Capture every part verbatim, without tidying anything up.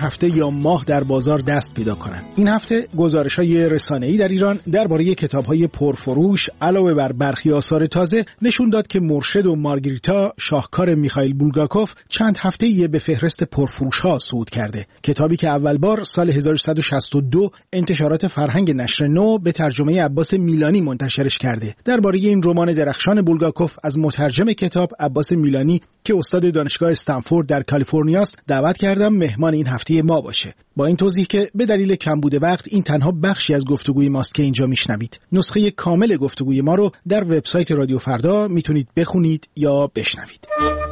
هفته یا ماه در بازار دست پیدا کنند. این هفته گزارش‌های رسانه‌ای در ایران درباره کتاب‌های پرفروش علاوه بر برخی آثار تازه نشون داد که مرشد و مارگریتا، شاهکار میخائیل بولگاکوف، چند هفته‌ای به فهرست پرفروش‌ها صعود کرده. کتابی که اول بار سال هزار و سیصد و شصت و دو انتشارات فرهنگ نشر نو به ترجمه عباس میلانی منتشرش کرده. درباره این رمان درخشان بولگاکوف از مترجم کتاب عباس میلانی که استاد دانشگاه استنفورد در کالیفرنیا است دعوت کردم مهمان این هفته ما باشه. با این توضیح که به دلیل کمبود وقت این تنها بخشی از گفتگوی ماست که اینجا میشنوید. نسخه کامل گفتگوی ما رو در وبسایت رادیو فردا میتونید بخونید یا بشنوید.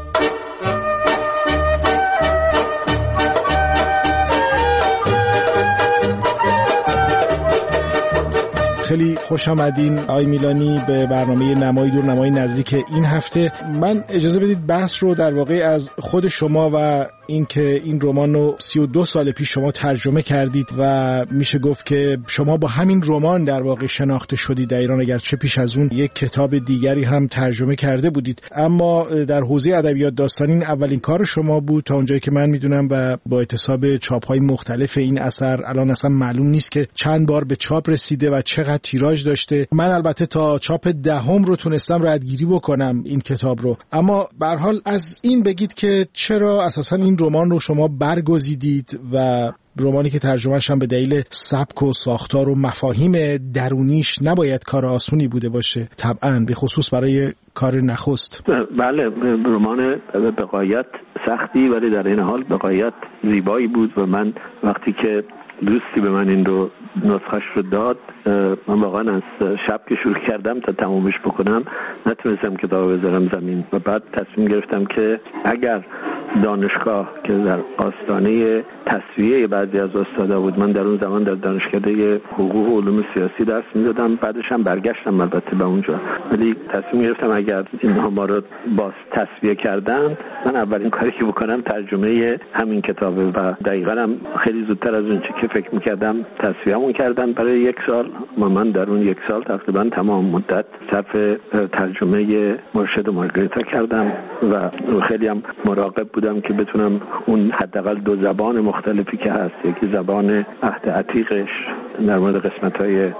خیلی خوش آمدین آقای میلانی به برنامه نمای دور نمای نزدیک این هفته. من اجازه بدید بحث رو در واقع از خود شما و این که این رمان رو سی و دو سال پیش شما ترجمه کردید و میشه گفت که شما با همین رمان در واقع شناخته شدید در ایران، اگرچه پیش از اون یک کتاب دیگری هم ترجمه کرده بودید، اما در حوزه ادبیات داستانی این اولین کار شما بود تا اونجایی که من میدونم و با احتساب چاپ‌های مختلف این اثر الان اصلا معلوم نیست که چند بار به چاپ رسیده و چقدر تیراژ داشته. من البته تا چاپ دهم رو تونستم ردگیری بکنم این کتاب رو، اما به هر حال از این بگید که چرا اساسا این رمان رو شما برگزیدید و رمانی که ترجمه‌اش هم به دلیل سبک و ساختار و مفاهیم درونیش نباید کار آسونی بوده باشه، طبعاً به خصوص برای کار نخست. بله، رمان به غایت سختی ولی در این حال به غایت زیبایی بود و من وقتی که دوستی به من این رو نسخه‌اش رو داد، من واقعا از شب که شروع کردم تا تمومش بکنم نتونستم کتاب بذارم زمین و بعد تصمیم گرفتم که اگر دانشگاه که در آستانه تصفیه بعضی از استادا بود، من در اون زمان در دانشکده حقوق و علوم سیاسی درس میدادم، بعدش هم برگشتم البته به اونجا، ولی تصمیم گرفتم اگر اینها ما رو باز تصفیه کردن من اولین کاری که بکنم ترجمه همین کتابه و دقیقاً هم خیلی زودتر از اون چه که فکر میکردم تصفیه‌مون کردن برای یک سال و من در اون یک سال تقریبا تمام مدت صرف ترجمه مرشد و مارگریتا کردم و خیلی هم مراقب بودم که بتونم اون حداقل دو زبان مختلفی که هست، یکی زبان عهد عتیقش در مورد قسمت‌های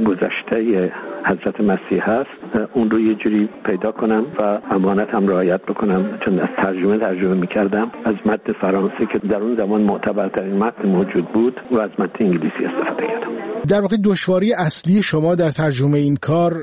گذشته حضرت مسیح هست، اون رو یه جوری پیدا کنم و امانت هم رعایت بکنم، چون از ترجمه ترجمه می‌کردم از متن فرانسه که در اون زمان معتبرترین متن موجود بود و از متن انگلیسی استفاده کردم. در واقع دشواری اصلی شما در ترجمه این کار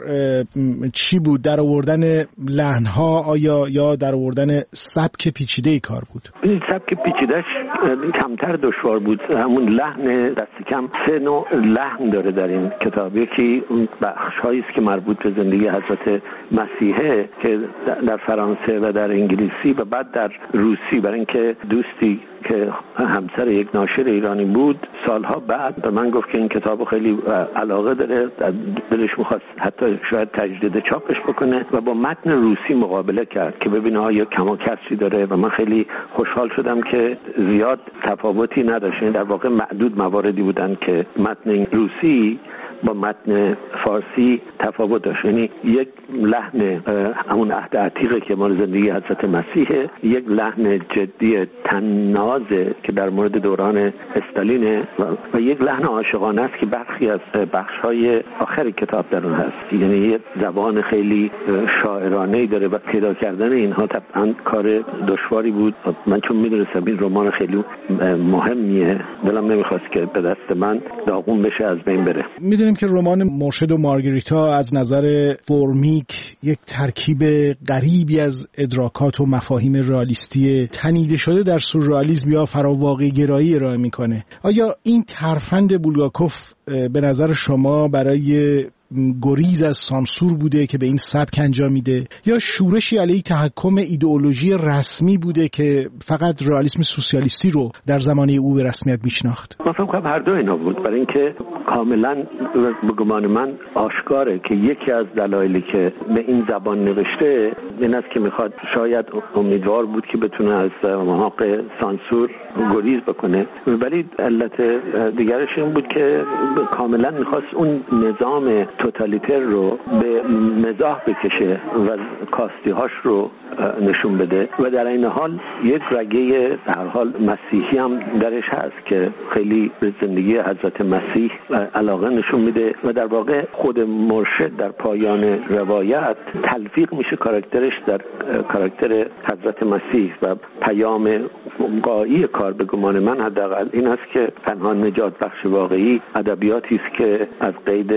چی بود؟ در آوردن لحن‌ها آیا یا در آوردن سبک پیچیده کار بود؟ این سبک پیچیده‌اش کمتر دشوار بود. همون لحن دست کم سه نوع لحن داره در این کتاب. یکی اون بخش‌هایی است که مربوط به زندگی حضرت مسیحه که در فرانسه و در انگلیسی و بعد در روسی، برای اینکه دوستی که همسر یک ناشر ایرانی بود سالها بعد به من گفت که این کتابو خیلی علاقه داره، دلش می‌خواست حتی شاید تجدید چاپش بکنه و با متن روسی مقابله کرد که ببینه آیا کم و کسری داره و من خیلی خوشحال شدم که زیاد تفاوتی نداشت. در واقع معدود مواردی بودن که متن روسی با متن فارسی تفاوت داشت، یعنی یک لحن همون عهد عتیقه که مال زندگی حضرت مسیحه، یک لحن جدی طنازه که در مورد دوران استالینه و, و یک لحن عاشقانه است که برخی از بخش‌های آخر کتاب در اون هست، یعنی یک زبان خیلی شاعرانه‌ای داره و پیدا کردن اینها طبعاً کار دشواری بود. من چون می‌دونستم این رمان خیلی مهمیه دلم نمی‌خواست که به دست من داغون بشه، از بین بره. میدونیم که رمان مرشد و مارگریتا از نظر فرمیک یک ترکیب غریبی از ادراکات و مفاهیم رئالیستی تنیده شده در سورئالیسم یا فراواقع گرایی ارائه میکنه. آیا این ترفند بولگاکوف به نظر شما برای گریز از سانسور بوده که به این سبک انجام میده یا شورشی علیه تحکم ایدئولوژی رسمی بوده که فقط رئالیسم سوسیالیستی رو در زمانه او به رسمیت میشناخت؟ من فکر کنم هر دو اینا بود، برای اینکه کاملا به گمان من آشکاره که یکی از دلایلی که به این زبان نوشته این است که میخواد، شاید امیدوار بود که بتونه از محاق سانسور گریز بکنه، ولی علت دیگرش این بود که کاملا میخواست اون نظام توتالیتر رو به مزاح بکشه و کاستی‌هاش رو نشون بده و در این حال یک رگه به هر حال مسیحی هم درش هست که خیلی به زندگی حضرت مسیح علاقه نشون میده و در واقع خود مرشد در پایان روایت تلفیق میشه کاراکترش در کاراکتر حضرت مسیح و پیام غایی کار به گمان من حداقل این است که تنها نجات بخش واقعی ادبیاتی است که از قید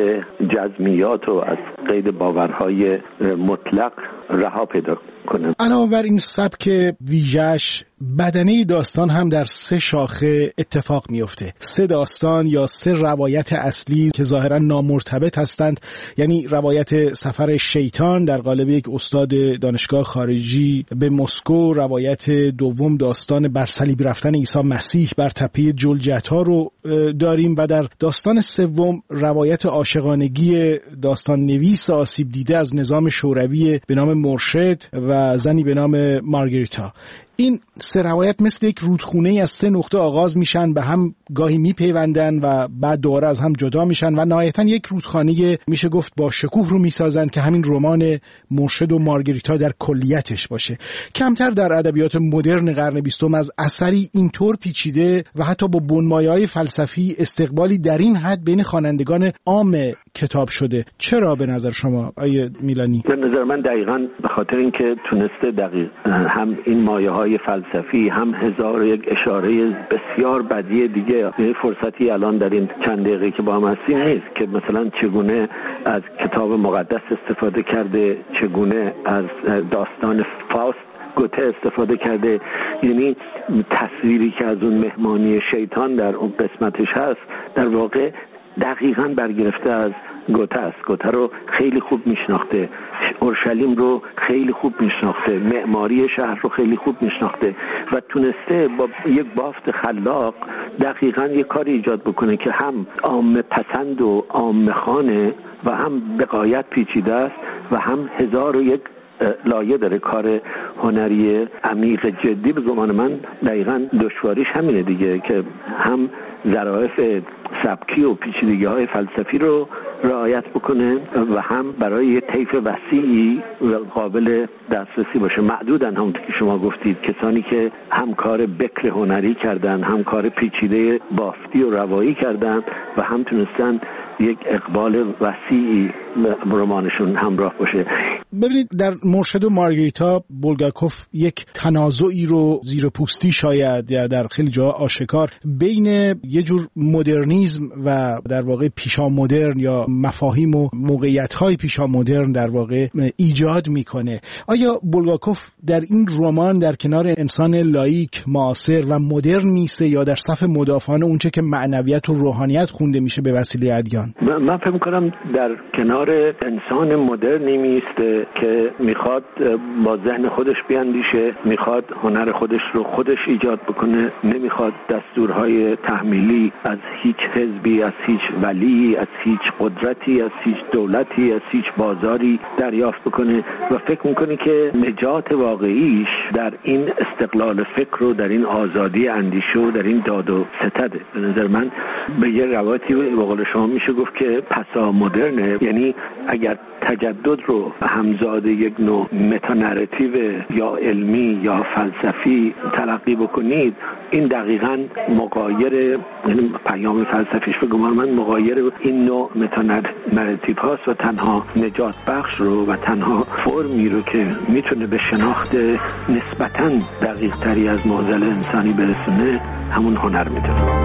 جزمیات و از قید باورهای مطلق رها پیدا کنه. علاوه بر این سبک ویژه‌اش بدنه داستان هم در سه شاخه اتفاق میفته. سه داستان یا سه روایت اصلی که ظاهرا نامرتبط هستند، یعنی روایت سفر شیطان در قالب یک استاد دانشگاه خارجی به مسکو، روایت دوم داستان بر صلیب رفتن عیسی مسیح بر تپه جلجتا رو داریم و در داستان سوم روایت عاشقانگی داستان نویس آسیب دیده از نظام شوروی به نام مرشد و زنی به نام مارگریتا. این سه روایت مثل یک رودخونه از سه نقطه آغاز میشن، به هم گاهی میپیوندن و بعد دوباره از هم جدا میشن و نهایتا یک رودخانه میشه گفت با شکوه رو میسازن که همین رمان مرشد و مارگریتا در کلیتش باشه. کمتر در ادبیات مدرن قرن بیستم از اثری اینطور پیچیده و حتی با بنمایه‌های فلسفی استقبالی در این حد بین خوانندگان عام کتاب شده. چرا به نظر شما آیه میلانی؟ به نظر من دقیقاً به خاطر اینکه تونسته دقیق هم این مایه‌های فلسفی هم هزار یک اشاره بسیار بدیع دیگه. یه فرصتی الان در این چند دقیقه که با هم هستیم نیست که مثلا چگونه از کتاب مقدس استفاده کرده، چگونه از داستان فاوست گوته استفاده کرده. یعنی تصویری که از اون مهمانی شیطان در اون قسمتش هست در واقع دقیقاً برگرفته از گوته است. گوته رو خیلی خوب میشناخته، اورشلیم رو خیلی خوب میشناخته، معماری شهر رو خیلی خوب میشناخته و تونسته با یک بافت خلاق دقیقاً یک کاری ایجاد بکنه که هم عامه پسند و عامه خانه و هم به غایت پیچیده است و هم هزار و یک لایه داره. کار هنری عمیق جدی به گمان من دقیقاً دشواریش همینه دیگه که هم ظرافت سبکی و پیچیدگی های فلسفی رو رعایت بکنه و هم برای یه طیف وسیعی و قابل دسترسی باشه. معدودن همونطور که شما گفتید کسانی که هم کار بکر هنری کردن، هم کار پیچیده بافتی و روایی کردن و هم تونستن یک اقبال وسیعی رمانشون همراه باشه. ببینید در مرشد و مارگریتا بولگاکوف یک تنازعی رو زیر پوستی شاید یا در خیلی جا آشکار بین یه جور مدرنیسم و در واقع پیشا مدرن یا مفاهیم و موقعیت‌های پیشا مدرن در واقع ایجاد میکنه. آیا بولگاکوف در این رمان در کنار انسان لاییک، معاصر و مدرن میسه یا در صف مدافعان اونچه که معنویت و روحانیت خونده میشه به وسیله ادیان؟ من فکر می‌کنم در کنار انسان مدرنی میسته که میخواد با ذهن خودش بیاندیشه، میخواد هنر خودش رو خودش ایجاد بکنه، نمیخواد دستورهای تحمیلی از هیچ حزبی، از هیچ ولی، از هیچ قدرتی، از هیچ دولتی، از هیچ بازاری دریافت بکنه و فکر میکنه که نجات واقعیش در این استقلال فکر و در این آزادی اندیشه و در این داد و ستده. به نظر من به یه روایتی به قول شما میشه گفت که پسا مدرنه، یعنی اگر تجدد رو همزاد یک نوع متانراتیو یا علمی یا فلسفی تلقی بکنید این دقیقاً مغایر، یعنی پیام فلسفیش به گمان من مغایر این نوع متانراتیو هاست و تنها نجات بخش رو و تنها فرمی رو که میتونه به شناخت نسبتاً دقیق تری از معضل انسانی برسونه همون هنر میتونه.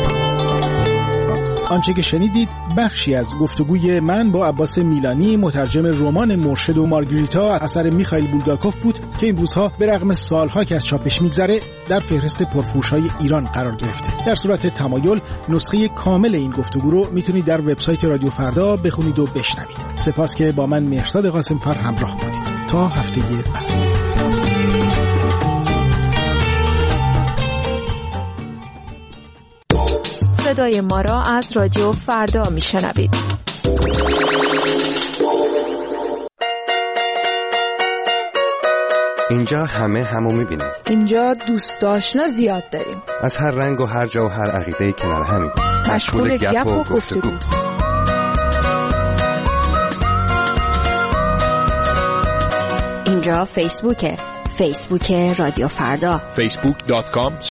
آنچه که شنیدید بخشی از گفتگوی من با عباس میلانی مترجم رمان مرشد و مارگریتا اثر میخائیل بولگاکوف بود که این روزها به رغم سالها که از چاپش میگذره در فهرست پرفروش‌های ایران قرار گرفته. در صورت تمایل نسخه کامل این گفتگو رو میتونید در وبسایت رادیو فردا بخونید و بشنوید. سپاس که با من مهرزاد قاسم‌فر همراه بودید. تا هفته بعد. صدای ما را از رادیو فردا میشنوید. اینجا همه همو میبینیم. اینجا دوست آشنا زیاد داریم. از هر رنگ و هر جا و هر عقیده‌ای کنار همیم. مشغول گپ و گفتگو. اینجا فیسبوکه، فیسبوک رادیو فردا. فیسبوک دات کام